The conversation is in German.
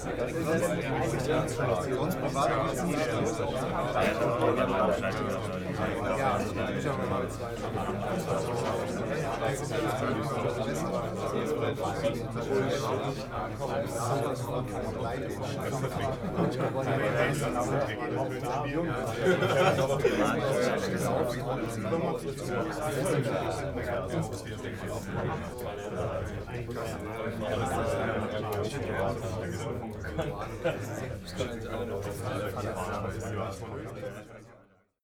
Sonst privat ja, ich habe mal zwei. Ich